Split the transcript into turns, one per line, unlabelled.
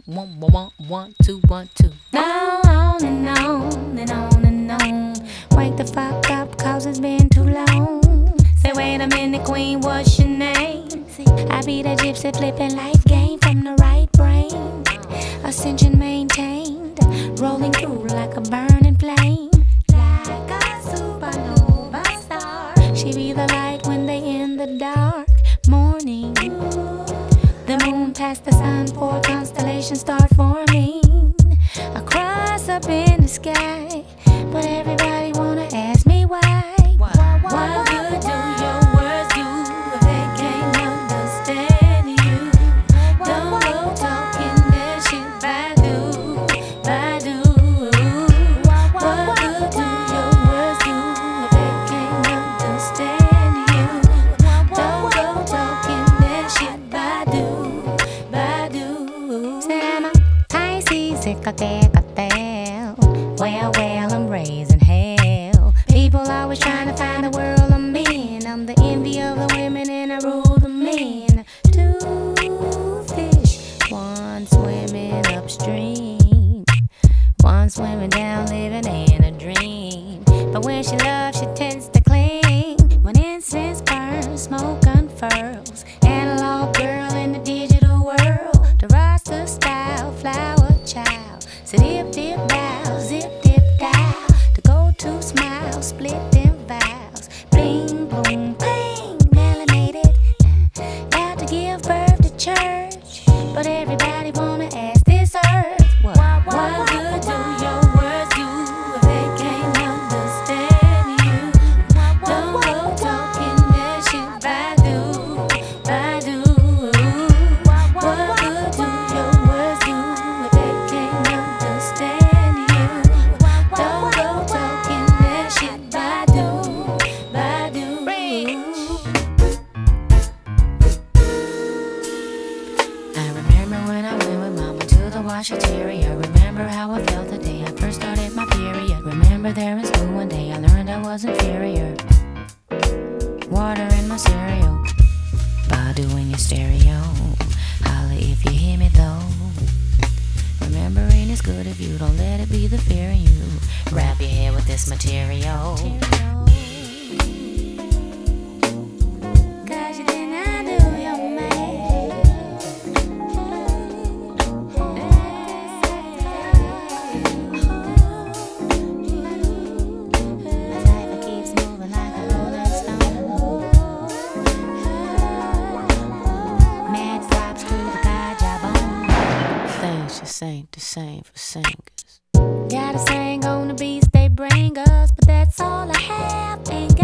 One, two, one, two. On and on and on and on. Wake the fuck up, cause it's been too long. Say, wait a minute, queen, what's your name? See, I be the gypsy flipping life game from the right brain. Ascension maintained, rolling through like a burning flame. Like a supernova star. She be the light when they in the dark morning. The moon past the sun, four constellations start forming across up in the sky. But everybody wanna ask me why. What good do your words do if they can't understand you? Don't go talking that shit, Badu, Badu. What good do your words do if they can't understand you? Don't go talking that shit, Badu, Badu. Say I'm a Pisces, sick of tell. Well, I'm raising hell. People always trying to find the world I'm in. I'm the envy of the women and I rule the men. Two fish, one swimming upstream, one swimming down, living in a dream. But when she loves, she tends to cling. When incense burns, smoke unfurls. Analog girl in the digital world. The roster style, flower child. Zip, dip, bow, zip, dip, dial. The go-to smile, split them vows. Bling, boom, bling, melanated. About to give birth to church. But everybody wanna ask this earth. What good do your words do if they can't understand you? Don't go talking that shit, Badu, Badu. What good do your words do if they can't understand you? Don't go talking that shit, Badu, Badu. I remember when I went with mama to the washateria. Remember how I felt the day I first started my period. Remember there in school one day I learned I was inferior. Water in my cereal, Badu in your stereo. Holla if you hear me though. Remembering is good if you don't let it be the fear in you. Wrap your head with this material. Cause you think I do your man. Life keeps moving like a rolling stone. Mad props to the God job on. Things just ain't the same for singers. Got a saying on the beats they bring us, but that's all I have. Ain't got